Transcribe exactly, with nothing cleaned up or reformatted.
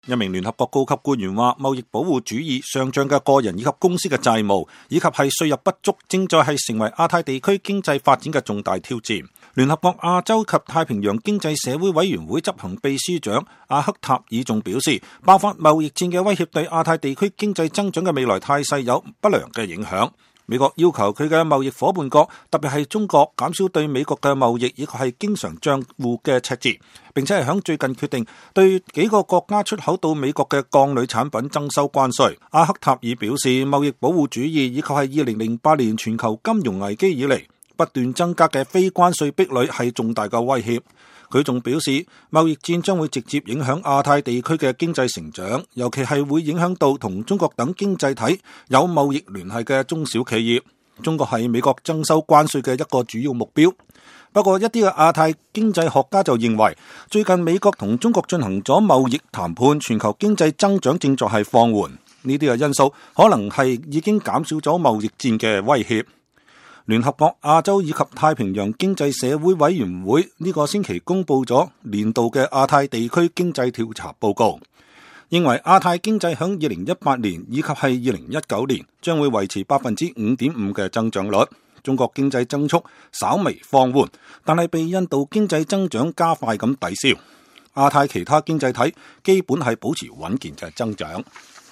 一名聯合國高級官員話，貿易保護主義、上漲嘅個人以及公司嘅債務，以及係稅入不足，正在係成為亞太地區經濟發展嘅重大挑戰。聯合國亞洲及太平洋經濟社會委員會執行秘書長阿克塔爾仲表示，爆發貿易戰嘅威脅對亞太地區經濟增長嘅未來態勢有不良嘅影響。美國要求佢嘅貿易夥伴國，特別係中國，減少對美國嘅貿易以及係經常帳戶嘅赤字，並且係響最近決定對幾個國家出口到美國嘅鋼鋁產品徵收關稅。阿克塔爾表示，貿易保護主義以及係二零零八年全球金融危機以嚟不斷增加嘅非關稅壁壘係重大嘅威脅。佢仲表示，貿易戰將會直接影響亞太地區嘅經濟成長，尤其係會影響到同中國等經濟體有貿易聯繫嘅中小企業。中國係美國徵收關稅嘅一個主要目標。不過一啲嘅亞太經濟學家就認為，最近美國同中國進行咗貿易談判，全球經濟增長正在係放緩，呢啲嘅因素可能係已經減少咗貿易戰嘅威脅。聯合國亞洲以及太平洋經濟社會委員會呢個星期公布咗年度嘅亞太地區經濟調查報告，認為亞太經濟響二零一八年以及係二零一九年將會維持百分之五點五嘅增長率。中國經濟增速稍微放緩，但係被印度經濟增長加快咁抵消。亞太其他經濟體基本係保持穩健嘅增長。